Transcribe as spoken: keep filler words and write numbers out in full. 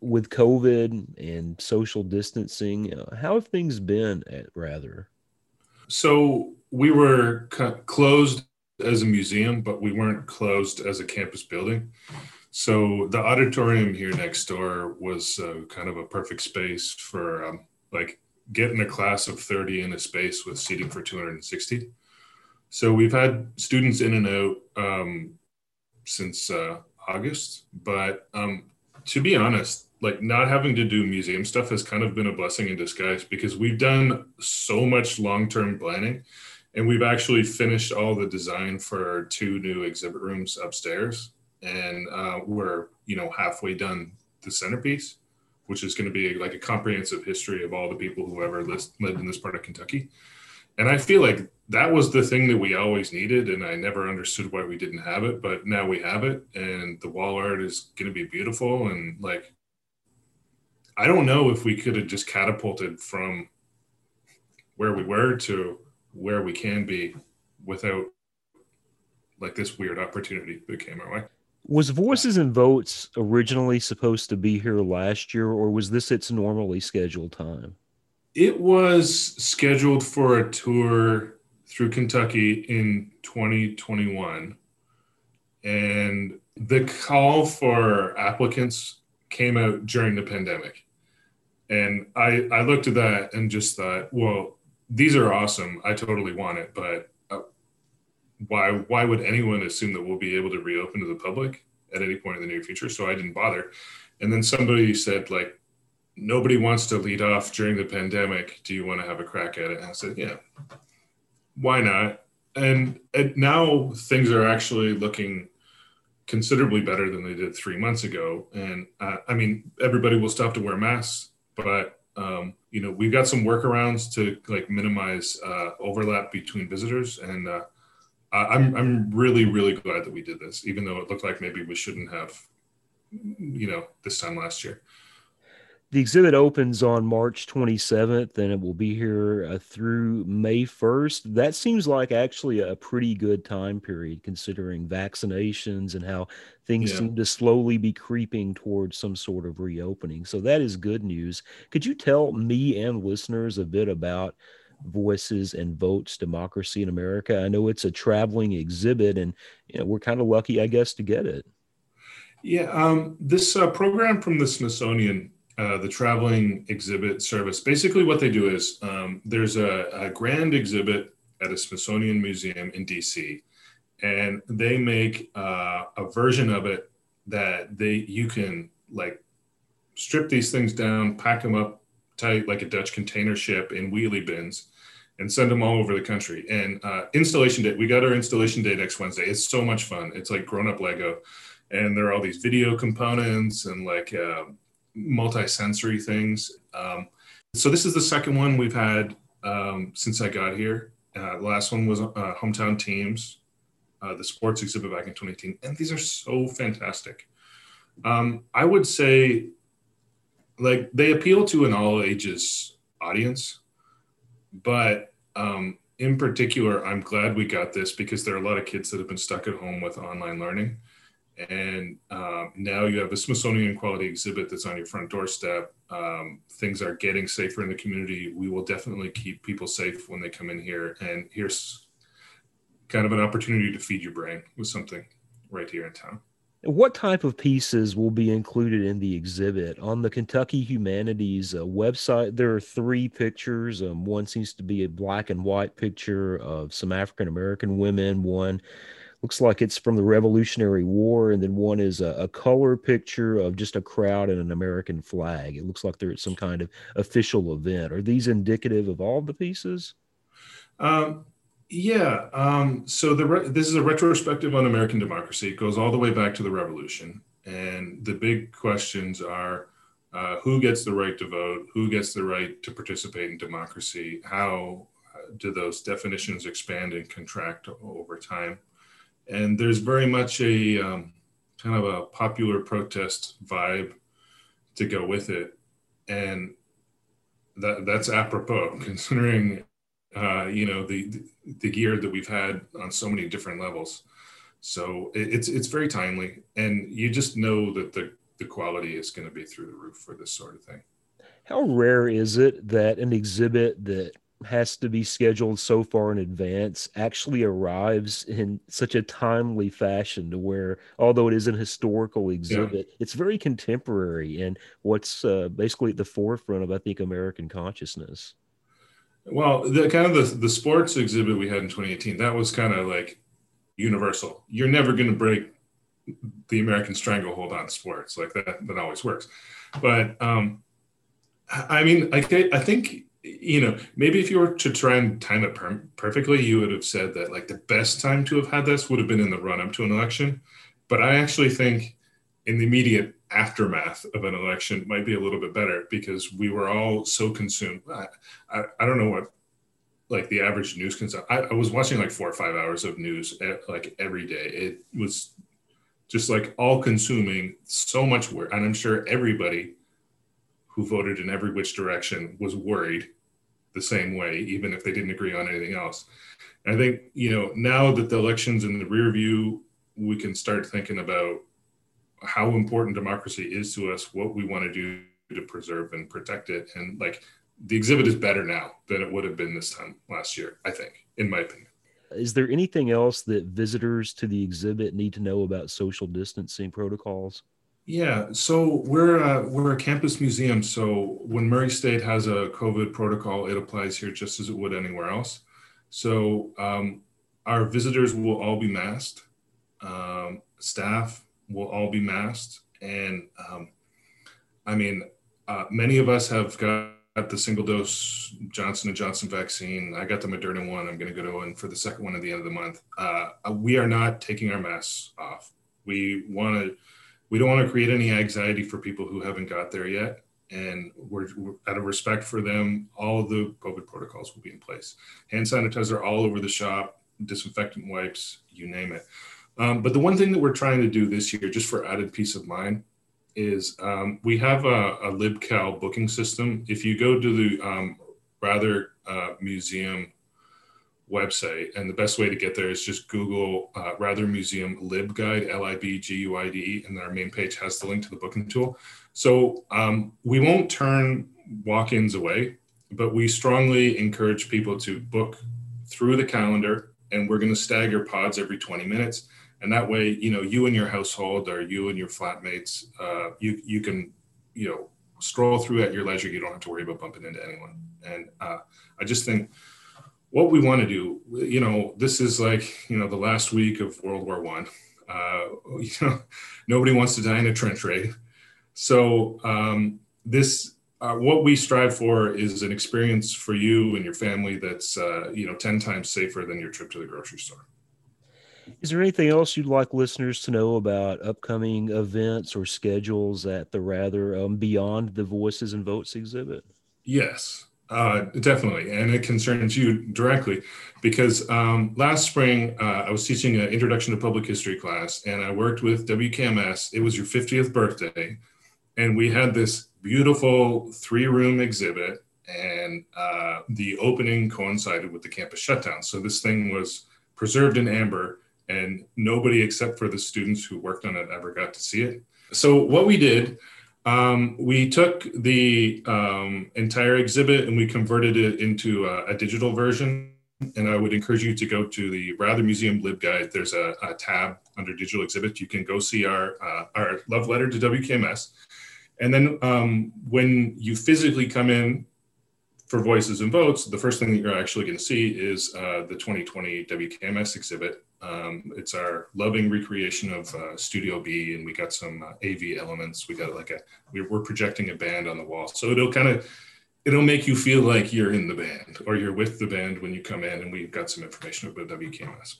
with COVID and social distancing, uh, how have things been at Rather? So we were c- closed as a museum, but we weren't closed as a campus building. So the auditorium here next door was uh, kind of a perfect space for um, like getting a class of thirty in a space with seating for two hundred sixty. So we've had students in and out um, since uh, August, but um, to be honest, like not having to do museum stuff has kind of been a blessing in disguise because we've done so much long-term planning and we've actually finished all the design for two new exhibit rooms upstairs. And uh, we're, you know, halfway done the centerpiece, which is going to be like a comprehensive history of all the people who ever lived in this part of Kentucky. And I feel like that was the thing that we always needed. And I never understood why we didn't have it, but now we have it. And the wall art is going to be beautiful. And like, I don't know if we could have just catapulted from where we were to where we can be without like this weird opportunity that came our way. Was Voices and Votes originally supposed to be here last year, or was this its normally scheduled time? It was scheduled for a tour through Kentucky in twenty twenty-one. And the call for applicants came out during the pandemic. And I, I looked at that and just thought, well, these are awesome. I totally want it. But uh, why, why would anyone assume that we'll be able to reopen to the public at any point in the near future? So I didn't bother. And then somebody said, like, nobody wants to lead off during the pandemic. Do you want to have a crack at it? And I said, yeah, why not? And, and now things are actually looking considerably better than they did three months ago. And uh, I mean, everybody will still have to wear masks, but um, you know, we've got some workarounds to like minimize uh, overlap between visitors. And uh, I'm I'm really really glad that we did this, even though it looked like maybe we shouldn't have, you know, this time last year. The exhibit opens on March twenty-seventh and it will be here uh, through May first. That seems like actually a pretty good time period considering vaccinations and how things Yeah. seem to slowly be creeping towards some sort of reopening. So that is good news. Could you tell me and listeners a bit about Voices and Votes Democracy in America? I know it's a traveling exhibit and you know, we're kind of lucky, I guess, to get it. Yeah, um, this uh, program from the Smithsonian, uh, the traveling exhibit service, basically what they do is um, there's a, a grand exhibit at a Smithsonian museum in D C, and they make uh, a version of it that they you can like strip these things down, pack them up tight like a Dutch container ship in wheelie bins, and send them all over the country. And uh, installation day, we got our installation day next Wednesday. It's so much fun. It's like grown up Lego, and there are all these video components and like uh, multi-sensory things. Um, so this is the second one we've had um, since I got here. Uh, the last one was uh, Hometown Teams, uh, the sports exhibit back in twenty eighteen, and these are so fantastic. Um, I would say like they appeal to an all ages audience, but um, in particular, I'm glad we got this because there are a lot of kids that have been stuck at home with online learning. And uh, now you have a Smithsonian quality exhibit that's on your front doorstep. Um, things are getting safer in the community. We will definitely keep people safe when they come in here. And here's kind of an opportunity to feed your brain with something right here in town. What type of pieces will be included in the exhibit? On the Kentucky Humanities uh, website, there are three pictures. Um, one seems to be a black and white picture of some African American women. One looks like it's from the Revolutionary War, and then one is a, a color picture of just a crowd and an American flag. It looks like they're at some kind of official event. Are these indicative of all the pieces? Um, yeah. Um, so the re- this is a retrospective on American democracy. It goes all the way back to the Revolution, and the big questions are: uh, who gets the right to vote? Who gets the right to participate in democracy? How uh, do those definitions expand and contract over time? And there's very much a um, kind of a popular protest vibe to go with it, and that that's apropos considering uh, you know the, the the year that we've had on so many different levels. So it, it's it's very timely, and you just know that the the quality is going to be through the roof for this sort of thing. How rare is it that an exhibit that has to be scheduled so far in advance actually arrives in such a timely fashion to where, although it is an historical Yeah. exhibit, it's very contemporary and what's uh, basically at the forefront of, I think, American consciousness? Well, the kind of the, the sports exhibit we had in twenty eighteen, that was kind of like universal. You're never going to break the American stranglehold on sports. Like that, that always works. But um, I mean, I, I think, you know, maybe if you were to try and time it per- perfectly, you would have said that like the best time to have had this would have been in the run up to an election. But I actually think in the immediate aftermath of an election might be a little bit better because we were all so consumed. I, I, I don't know what like the average news consumption. I, I was watching like four or five hours of news like every day. It was just like all consuming so much work. And I'm sure everybody who voted in every which direction was worried the same way, even if they didn't agree on anything else. And I think, you know, now that the election's in the rear view, we can start thinking about how important democracy is to us, what we want to do to preserve and protect it. And like the exhibit is better now than it would have been this time last year, I think, in my opinion. Is there anything else that visitors to the exhibit need to know about social distancing protocols? Yeah, so we're a, we're a campus museum. So when Murray State has a COVID protocol, it applies here just as it would anywhere else. So um, our visitors will all be masked. Um, staff will all be masked. And um, I mean, uh, many of us have got the single dose Johnson and Johnson vaccine. I got the Moderna one. I'm going to go in for the second one at the end of the month. Uh, we are not taking our masks off. We want to We don't want to create any anxiety for people who haven't got there yet. And we're, we're out of respect for them, all of the COVID protocols will be in place. Hand sanitizer all over the shop, disinfectant wipes, you name it. Um, but the one thing that we're trying to do this year, just for added peace of mind, is um, we have a, a LibCal booking system. If you go to the um, Rather uh, Museum website, and the best way to get there is just Google uh, Rather Museum LibGuide, L I B G U I D E, and our main page has the link to the booking tool. So um, we won't turn walk-ins away, but we strongly encourage people to book through the calendar, and we're going to stagger pods every twenty minutes. And that way, you know, you and your household or you and your flatmates, uh, you, you can, you know, stroll through at your leisure. You don't have to worry about bumping into anyone. And uh, I just think what we want to do, you know, this is like, you know, the last week of World War One. Uh, you know, nobody wants to die in a trench raid. So um, this, uh, what we strive for is an experience for you and your family that's, uh, you know, ten times safer than your trip to the grocery store. Is there anything else you'd like listeners to know about upcoming events or schedules at the Rather um, beyond the Voices and Votes exhibit? Yes, uh, definitely. And it concerns you directly because um, last spring uh, I was teaching an introduction to public history class and I worked with W K M S. It was your fiftieth birthday. And we had this beautiful three room exhibit and uh, the opening coincided with the campus shutdown. So this thing was preserved in amber and nobody except for the students who worked on it ever got to see it. So what we did, um, we took the um, entire exhibit and we converted it into a, a digital version. And I would encourage you to go to the Rather Museum LibGuide. There's a, a tab under digital exhibits. You can go see our, uh, our love letter to W K M S. And then um, when you physically come in for Voices and Votes, the first thing that you're actually going to see is uh, the twenty twenty W K M S exhibit. Um, it's our loving recreation of uh, Studio B, and we got some uh, A V elements. We got like a, we're projecting a band on the wall. So it'll kind of, it'll make you feel like you're in the band or you're with the band when you come in, and we've got some information about W K M S.